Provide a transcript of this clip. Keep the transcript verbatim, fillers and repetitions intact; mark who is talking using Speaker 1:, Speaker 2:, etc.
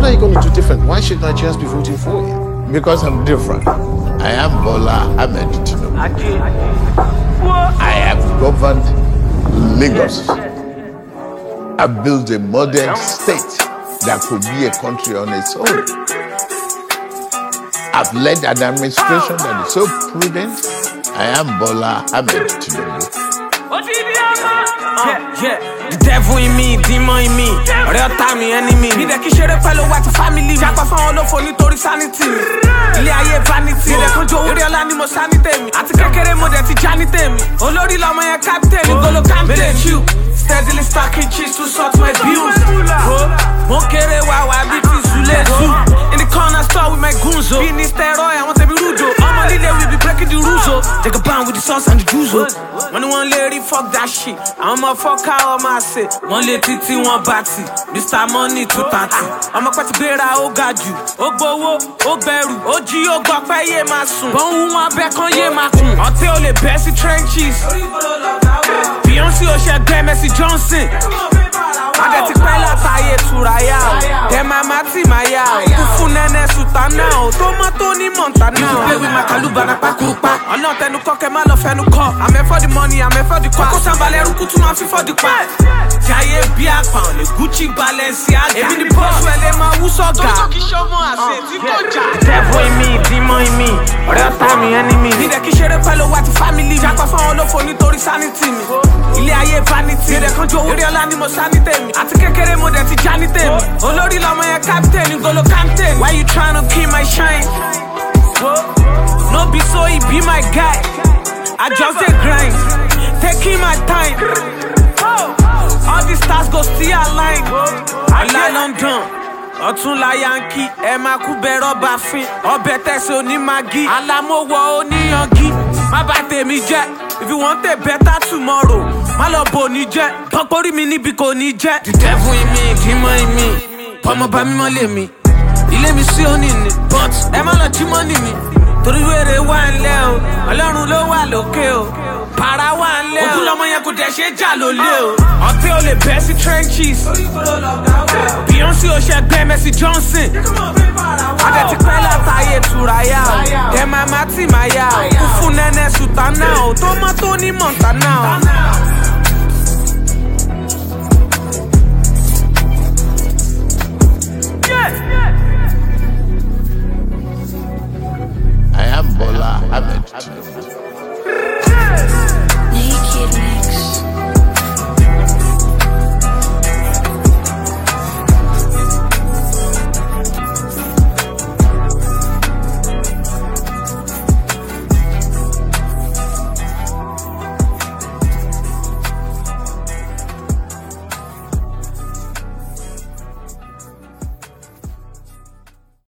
Speaker 1: are you going to do different? Why should Nigerians be voting for you? Because I'm different. I am Bola Ahmed Tinubu. I have governed Lagos. I built a modern state that could be a country on its own. I've led an administration that is so prudent. I am Bola Ahmed Tinubu.
Speaker 2: Yeah, yeah. The devil in me, demon in me. Real time enemy. Me de ki shere pẹ̀lú white family. Japa fáwọn olófò nítorí sanity. Ilé ayé vanity. Ilé kan jó orí ọlá ni mo sanity mi. Àti kékeré mo dẹ̀ ti janity mi. Olórí lọmọ yẹn captain mi. Golo campaign you. Steadily stacking cheese to sort my bills. Mo kéré wá wá bí ti Zule zoo. In the corner store with my goons. Bí ní steroid, àwọn tẹ̀bí rújò. Ọmọ líle we be breaking the rules. Take a pound with the sauce and the juice. When one lady fuck that shit. I'm a fucker on my set. One lady titi one batty. Mister Money two thirty. I'm a party better, oh God you. Oh bowo, oh beru. Oh G, oh God, pay ye my son. Bon one back on ye my kun. Until the best trenches. Beyonce, oh she a Messi Johnson. I get to pay la taille to Raya. Then my mati maya. Kufu nene sutana. Tomato ni montana. You play with my kaluba na pakupa. I'm not a cock and man of a call. I'm here for the money, I'm here for the cock. I'm Rukutu man for the pack. Jaye Bia pound, Gucci Balenciaga. Even the boss where they man who saw God. Devil in me, demon in me. Real time enemy. Me de ki shere pẹ̀lú white family. Japa fáwọn olófò nítorí sanity mi. Ilé ayé vanity. Ilé kan jó orí ọlá ni mo sanity mi. Àti kékeré mo dẹ̀ ti janity mi. Olórí lọmọ yẹn captain, Golo campaign. Why you tryna kill my shine? No be so he be my guy. I just a grind. Taking my time. All the stars go still align. Ọlá London, ọ̀tún la Yankee. Ẹ máa kú bẹ̀rọ̀ bá fin. Ọbẹ̀ tẹ̀sí oní magi. Alámọ̀wọ̀ oníyangi. Má bà tèmi jẹ́. If you want a better tomorrow, má lọ bò ní jẹ́. Pọ́npọ́rí mi níbi kò ní jẹ́. The devil in me, demon in me. Ọmọ bá mi mọ́ lé mi. Ilé mi sí òní ni. But ẹ má lọ jí mọ́ ní mi. Torí wèrè wà ńlẹ̀ o. Ọlọ́run ló wà lókè o. Para wà ńlẹ̀ o. Ogun lọmọ yẹn kò dẹ̀ ṣe jà lólè o. Ọ̀tẹ́ ò lè bẹ́ sí trenches. Beyonce ò ṣe gbẹ́ Messi Johnson. Adẹ̀ ti pẹ́ látàyè Turaya o. Dẹ̀ máa má tì máa yá o. Kúfú nẹ́nẹ́ sùtánà o. Tomato ní Montana o.